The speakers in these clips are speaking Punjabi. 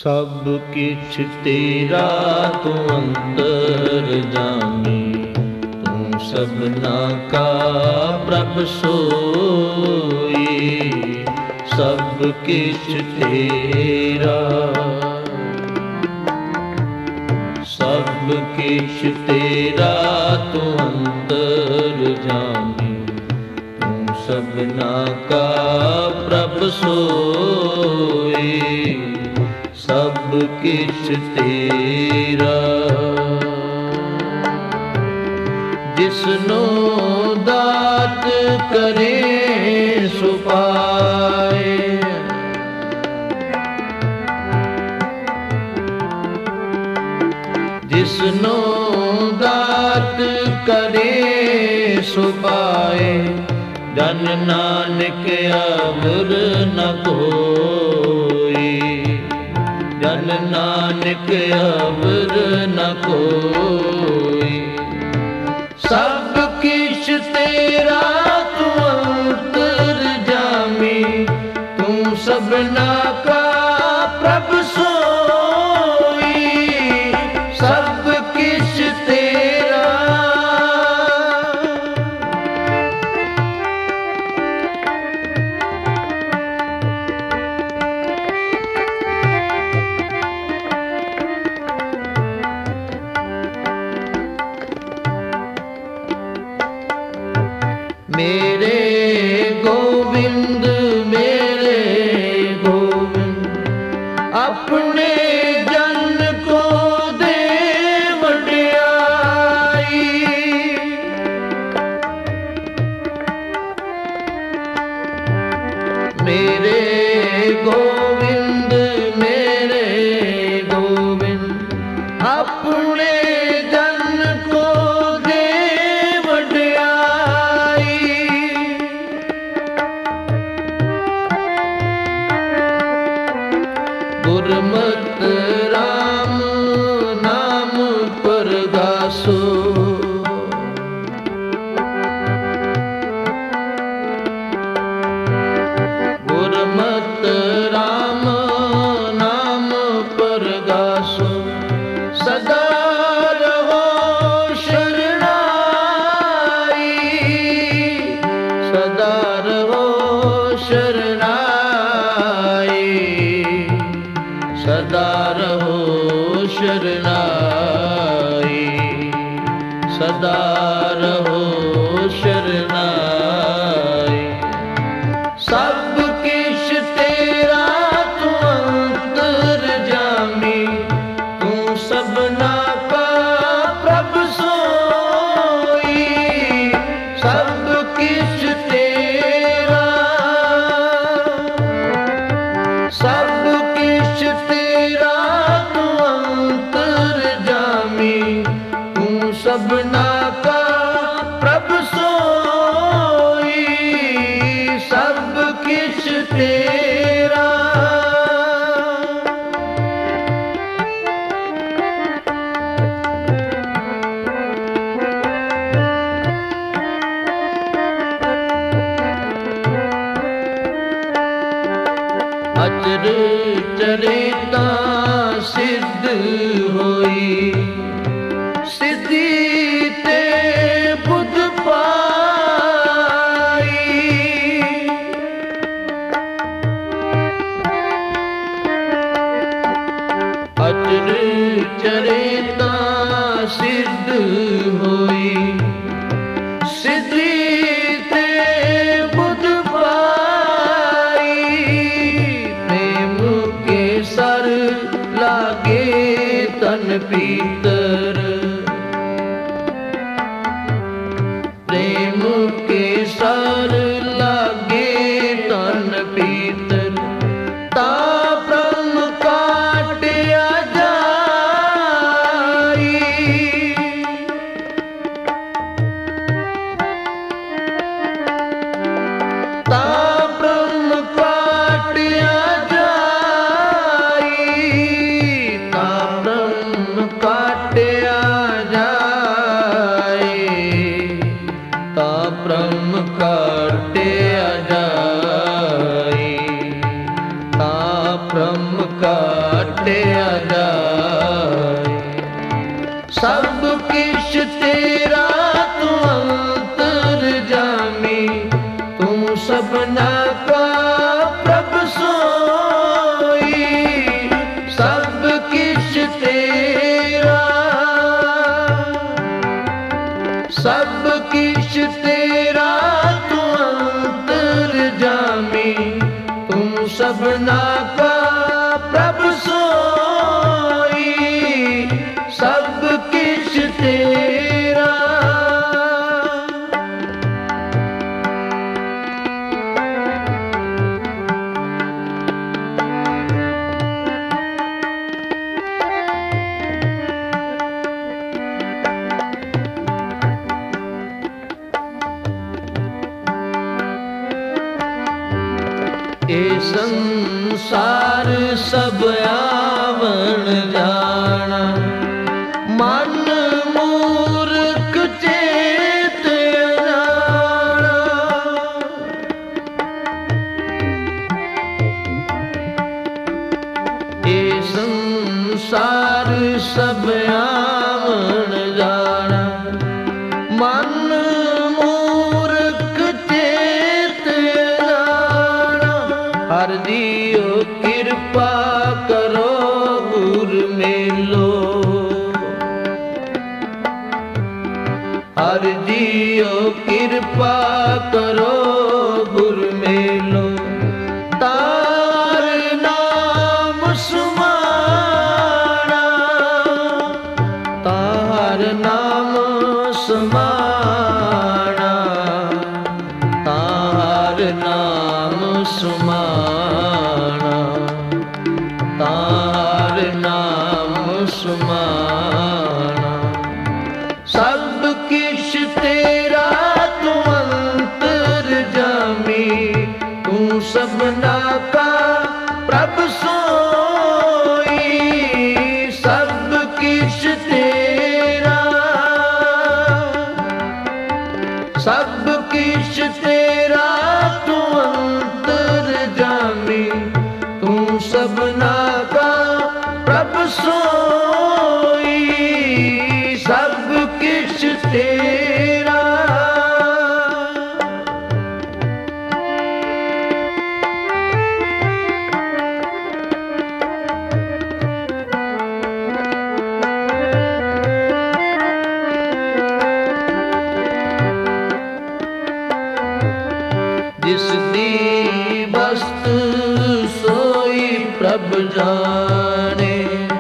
ਸਭ ਕਿਛ ਤੇਰਾ ਤੂੰ ਅੰਤਰਜਾਮੀ, ਤੂੰ ਸਭਨਾ ਕਾ ਪ੍ਰਭ ਸੋਈ। ਸਭ ਕਿਛ ਤੇਰਾ, ਸਭ ਕਿਛ ਤੇਰਾ ਤੂੰ ਅੰਤਰਜਾਮੀ, ਤੂੰ ਸਭਨਾ ਕਾ ਪ੍ਰਭ ਸੋਈ। ਸਭ ਕਿਛ ਤੇਰਾ, ਜਿਸਨੂੰ ਦਾਤ ਕਰੇ ਸੋ ਪਾਏ। ਜਿਸਨੂੰ ਦਾਤ ਕਰੇ ਸੋ ਪਾਏ। ਜਨ ਨਾਨਕ ਅਵਰ ਨ ਕੋਈ, ਜਨ ਨਾਨਕ ਅਵਰ ਨ ਕੋਈ। ਸਭ ਕਿਛ ਤੇਰਾ ਤੂੰ ਅੰਤਰਜਾਮੀ, ਤੂੰ ਸਭਨਾ ਕਾ ਪ੍ਰਭ ਸੋਈ। ਸਭ ਕਿਛ ਤੇਰਾ, ਮੇਰੇ ਗੋਬਿੰਦ ਮੇਰੇ ਗੋਬਿੰਦ, ਆਪਣੇ ਜਨ ਕੋ ਦੇ ਵਡਿਆਈ। ਮੇਰੇ ਗੋਬਿੰਦ ਮੇਰੇ ਗੋਬਿੰਦ, ਆਪਣੇ ਜਨ ਕੋ ਦੇ ਵਡਿਆਈ। ਗੁਰਮਤਿ ਰਾਮ ਨਾਮ ਪਰਗਾਸੋ, ਗੁਰਮਤਿ ਰਾਮ ਨਾਮ ਪਰਗਾਸੋ। ਸਦਾ ਰਹੋ ਸ਼ਰਨਾਈ, ਸਦਾ ਰਹੋ ਸ਼ਰਨਾਈ। ਸਦਾ ਰਹੋ ਸ਼ਰਨਾਈ, ਸਦਾ ਰਹੋ ਸ਼ਰਨਾਈ। ਸਭ ਕਿਛ ਤੇਰਾ ਤੂੰ ਅੰਤਰਜਾਮੀ, ਤੂੰ ਸਭਨਾ ਕਾ ਪ੍ਰਭ ਸੋਈ। ਸਭ ਕਿਛ ਤੇਰਾ, ਸਭ ਕਿਛ ਤੇਰਾ ਤੂੰ ਅੰਤਰਜਾਮੀ, ਤੂੰ ਸਭਨਾ ਕਾ ਪ੍ਰਭ ਸੋਈ। ਸਭ ਕਿਛ ਤੇਰਾ, ਅਚਰ ਚਰਿਤਾ ਸਿੱਧ ਹੋਈ। ਸਿੱਧੀ ਤੇ ਬੁੱਧ ਪਾਈ। ਅਚਰ ਚਰਿਤਾ ਸਿੱਧ ਹੋਈ। ਸਿੱਧੀ ਤੇ ਬੁੱਧ ਪਾਈ। ਪ੍ਰੇਮ ਕੇ ਸਰ ਲਾਗੇ ਤਨ ਪੀਤਰ, ਪ੍ਰੇਮ ਕੇ ਸਰ ਲਾਗੇ ਤਨ ਪੀਤਰ। ਤਾ ਬ੍ਰਹਮ ਕਾਟਿਆ ਜਾਈ। ਤਾ ਬ੍ਰਹਮ ਕਾਟਿਆ ਜਾਈ। ਤਾ ਬ੍ਰਹਮ ਕਾਟਿਆ काटिया जाए। सब किश तेरा तू अंतरजामी, तू सबना का प्रभ सोई। सब किश तेरा, सब किश तेरा तू अंतरजामी, तू सबना का प्रभ सोई। सब किश तेरा। ए संसार सब आवण जाना, मन मूर्ख चेत अजाना। ए संसार सब आवण जाना, मन मूर्ख चेत अजाना। हर जियो कृपा करो गुर मेलो, हर जियो कृपा करो गुर मेलो। तार नाम सुमाना, तार नाम सुमाना, तार नाम सुमाना, तार नाम सुमाना। सब किश तेरा तू अंतरजामी, तू सबना का प्रभ सोई। सब किश तेरा, सब किश तेरा तू अंतरजामी, तू सबना का प्रभ सोई। सब किश तेरा। जिस दी वस्तु सोई प्रभ जाने,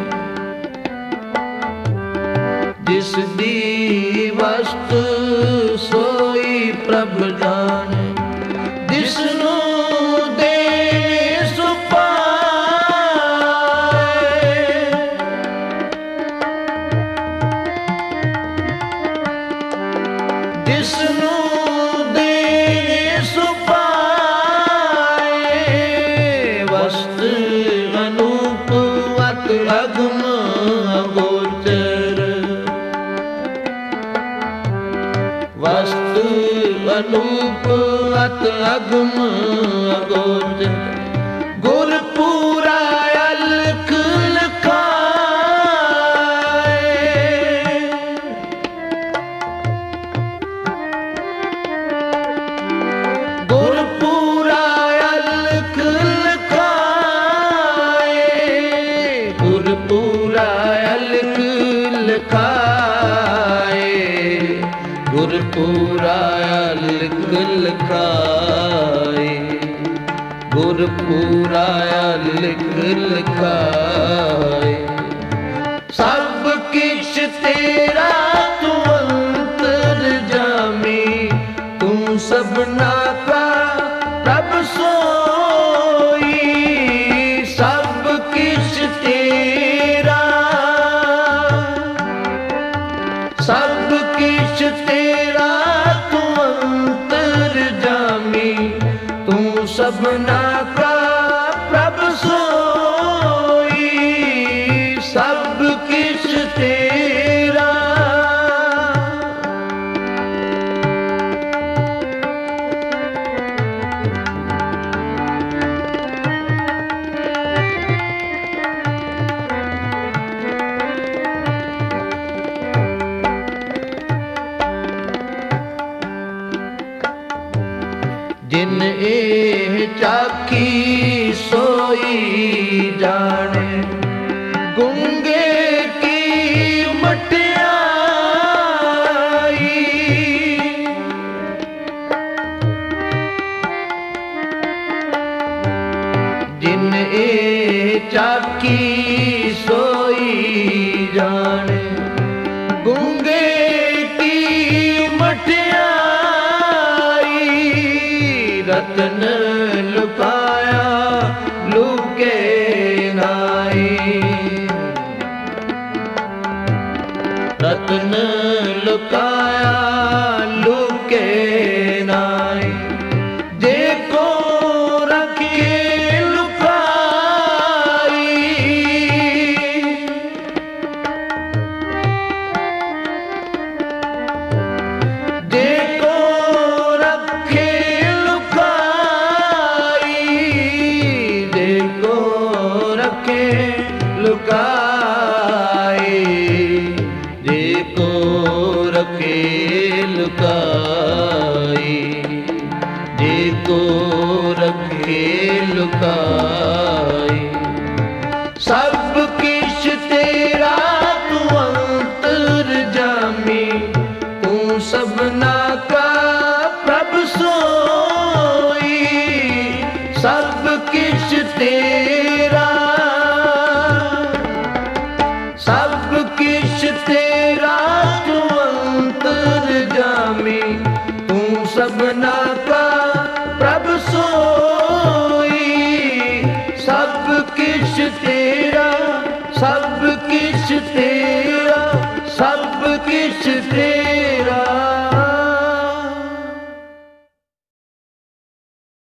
जिस दी वस्तु सोई प्रभ जाने। जिसनु दे सो पाए, जिसनु दे सो पाए। वस्तु अनूप अत अगम अगोचर, वस्तु अनूप अत अगम अगोचर। गुर पूरा अलख लखाए, गुर पूरा अलख लखाए। गुर पूरा अलख लखाए, गुर पूरा अलख लखाए। गुर पूरा अलख लखाए। सब किश तेरा तू अंतरजामी, तू सबना का प्रभ सोई। सब किश तेरा, सब किश तेरा तू अंतरजामी, तू सबना का प्रभ सोई। ਚਾਖੀ ਸੋਈ ਜਾਣੇ, ਗੁੰਗੇ ਕੀ ਮਟਿਆਈ ਜਿਨ ਇਹ ਚਾਖੀ ਸੋਈ ਜਾਣੇ, ਗੁੰਗੇ ਕੀ ਮਟਿਆਈ ਰਤਨ ਲੁਕਾਇਆ ਲੁਕੇ ਨਾਈ, ਰਤਨ ਲੁਕਾਇਆ ਲੁਕੇ ਨਾਈ, ਜੇ ਕੋ ਰੱਖੇ ਲੁਕਾਈ, ਜੇ ਕੋ ਰੱਖੇ ਲੁਕਾਈ, ਜੇ ਕੋ ਰੱਖੇ ਲੁਕਾਈ, ਜੇ ਕੋ ਰੱਖੇ ਲੁਕਾਈ, ਜੇ ਕੋ ਰੱਖੇ ਲੁਕਾਈ। ਸਭ ਕਿਛ ਤੇਰਾ ਤੂੰ ਅੰਤਰਜਾਮੀ, ਤੂੰ ਸਭਨਾ ਕਾ ਪ੍ਰਭ ਸੋਈ, ਸਭ ਕਿਛ ਤੇਰਾ, ਸਭ ਕਿਛ ਤੇਰਾ ਤੂੰ ਅੰਤਰਜਾਮੀ, ਤੂੰ ਸਭਨਾ ਕਾ ਪ੍ਰਭ ਸੋਈ, ਸਭ ਕਿਛ ਤੇਰਾ, ਸਭ ਕਿਛ ਤੇਰਾ, ਸਭ ਕਿਛ ਤੇਰਾ।